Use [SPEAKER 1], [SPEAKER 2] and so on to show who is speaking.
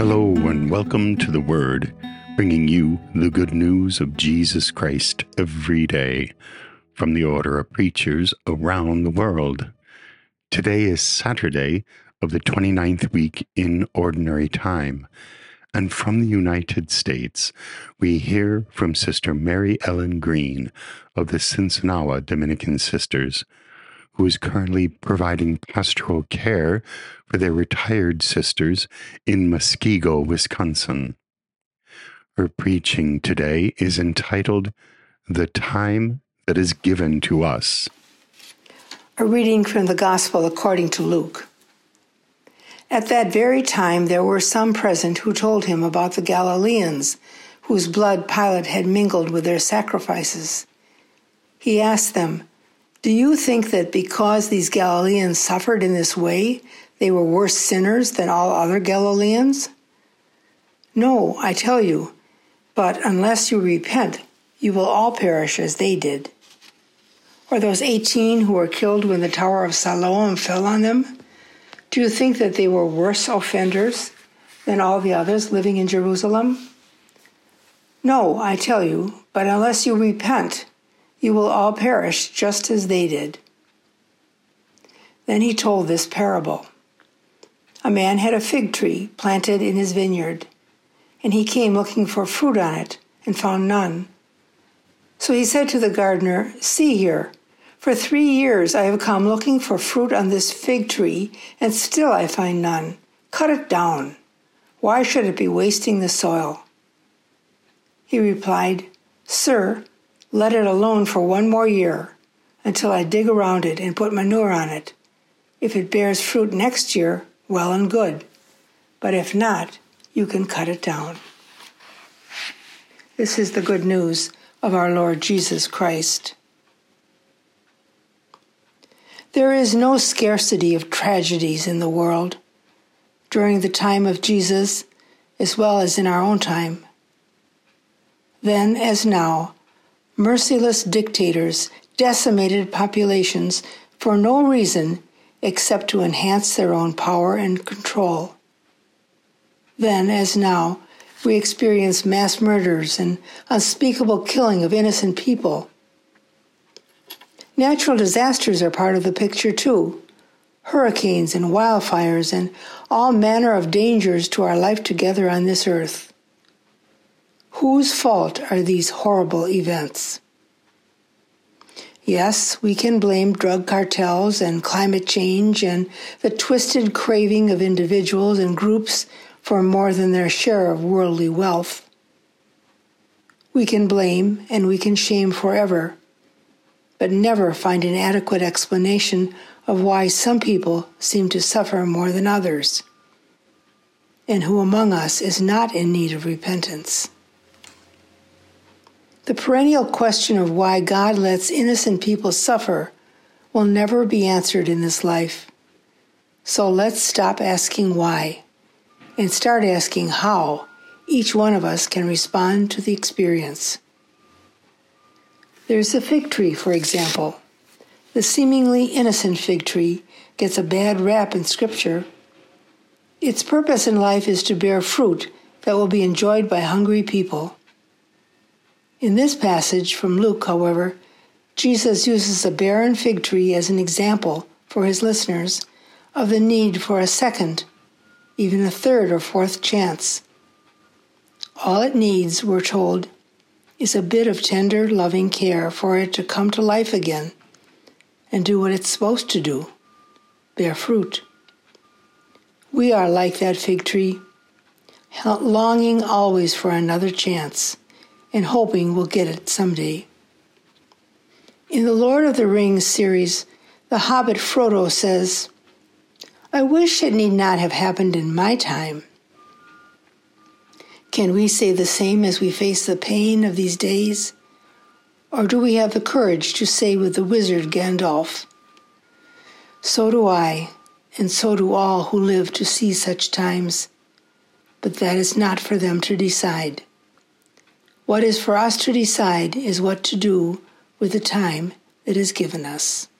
[SPEAKER 1] Hello and welcome to The Word, bringing you the good news of Jesus Christ every day from the Order of Preachers around the world. Today is Saturday of the 29th week in Ordinary Time, and from the United States, we hear from Sister Mary Ellen Green of the Sinsinawa Dominican Sisters, who is currently providing pastoral care for their retired sisters in Muskego, Wisconsin. Her preaching today is entitled, The Time That Is Given to Us.
[SPEAKER 2] A reading from the Gospel according to Luke. At that very time there were some present who told him about the Galileans, whose blood Pilate had mingled with their sacrifices. He asked them, "Do you think that because these Galileans suffered in this way, they were worse sinners than all other Galileans? No, I tell you, but unless you repent, you will all perish as they did. Or those 18 who were killed when the Tower of Siloam fell on them? Do you think that they were worse offenders than all the others living in Jerusalem? No, I tell you, but unless you repent, you will all perish just as they did." Then he told this parable. A man had a fig tree planted in his vineyard, and he came looking for fruit on it and found none. So he said to the gardener, "See here, for 3 years I have come looking for fruit on this fig tree, and still I find none. Cut it down. Why should it be wasting the soil?" He replied, "Sir, let it alone for 1 more year, until I dig around it and put manure on it. If it bears fruit next year, well and good. But if not, you can cut it down." This is the good news of our Lord Jesus Christ. There is no scarcity of tragedies in the world, during the time of Jesus as well as in our own time. Then, as now, merciless dictators decimated populations for no reason except to enhance their own power and control. Then, as now, we experience mass murders and unspeakable killing of innocent people. Natural disasters are part of the picture too. Hurricanes and wildfires and all manner of dangers to our life together on this earth. Whose fault are these horrible events? Yes, we can blame drug cartels and climate change and the twisted craving of individuals and groups for more than their share of worldly wealth. We can blame and we can shame forever, but never find an adequate explanation of why some people seem to suffer more than others, and who among us is not in need of repentance. The perennial question of why God lets innocent people suffer will never be answered in this life. So let's stop asking why and start asking how each one of us can respond to the experience. There's the fig tree, for example. The seemingly innocent fig tree gets a bad rap in Scripture. Its purpose in life is to bear fruit that will be enjoyed by hungry people. In this passage from Luke, however, Jesus uses a barren fig tree as an example for his listeners of the need for a second, even a third or fourth chance. All it needs, we're told, is a bit of tender, loving care for it to come to life again and do what it's supposed to do, bear fruit. We are like that fig tree, longing always for another chance and hoping we'll get it someday. In the Lord of the Rings series, the hobbit Frodo says, "I wish it need not have happened in my time." Can we say the same as we face the pain of these days? Or do we have the courage to say with the wizard Gandalf, "So do I, and so do all who live to see such times, but that is not for them to decide. What is for us to decide is what to do with the time that is given us."